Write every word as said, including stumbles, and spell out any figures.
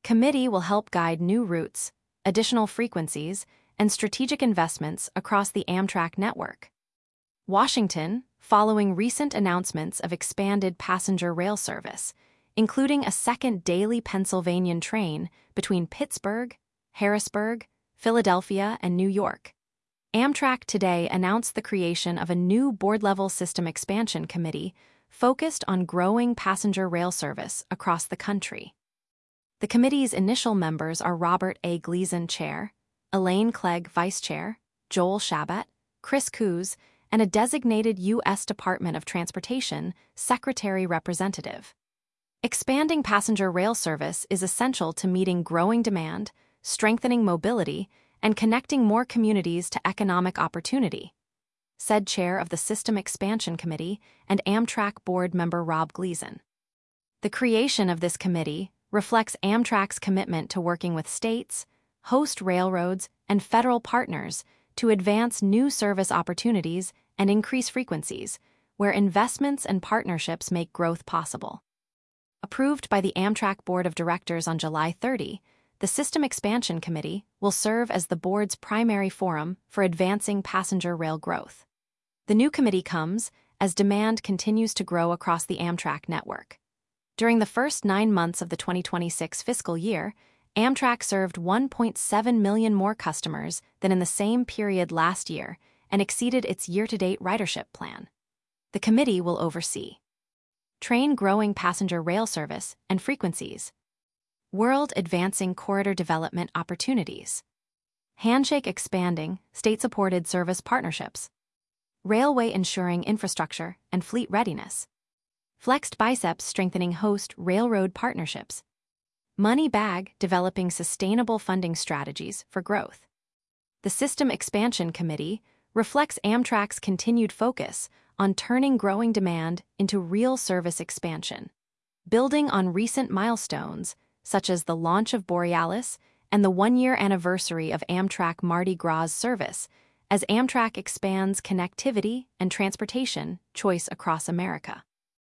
committee will help guide new routes, additional frequencies, and strategic investments across the Amtrak network. Washington, following recent announcements of expanded passenger rail service, including a second daily Pennsylvania train between Pittsburgh, Harrisburg, Philadelphia, and New York. Amtrak today announced the creation of a new board-level system expansion committee focused on growing passenger rail service across the country. The committee's initial members are Robert A. Gleason, Chair, Elaine Clegg, Vice Chair, Joel Shabat, Chris Coos, and a designated U S Department of Transportation Secretary Representative. Expanding passenger rail service is essential to meeting growing demand, strengthening mobility, and connecting more communities to economic opportunity, said Chair of the System Expansion Committee and Amtrak Board member Rob Gleason. The creation of this committee reflects Amtrak's commitment to working with states, host railroads, and federal partners to advance new service opportunities and increase frequencies, where investments and partnerships make growth possible. Approved by the Amtrak Board of Directors on July thirtieth, the System Expansion Committee will serve as the board's primary forum for advancing passenger rail growth. The new committee comes as demand continues to grow across the Amtrak network. During the first nine months of the twenty twenty-six fiscal year, Amtrak served one point seven million more customers than in the same period last year and exceeded its year-to-date ridership plan. The committee will oversee train growing passenger rail service and frequencies, world advancing corridor development opportunities, handshake expanding state-supported service partnerships, railway ensuring infrastructure and fleet readiness, flexed biceps strengthening host railroad partnerships, money bag developing sustainable funding strategies for growth. The System Expansion Committee reflects Amtrak's continued focus on turning growing demand into real service expansion, building on recent milestones such as the launch of Borealis and the one-year anniversary of Amtrak Mardi Gras service, as Amtrak expands connectivity and transportation choice across America.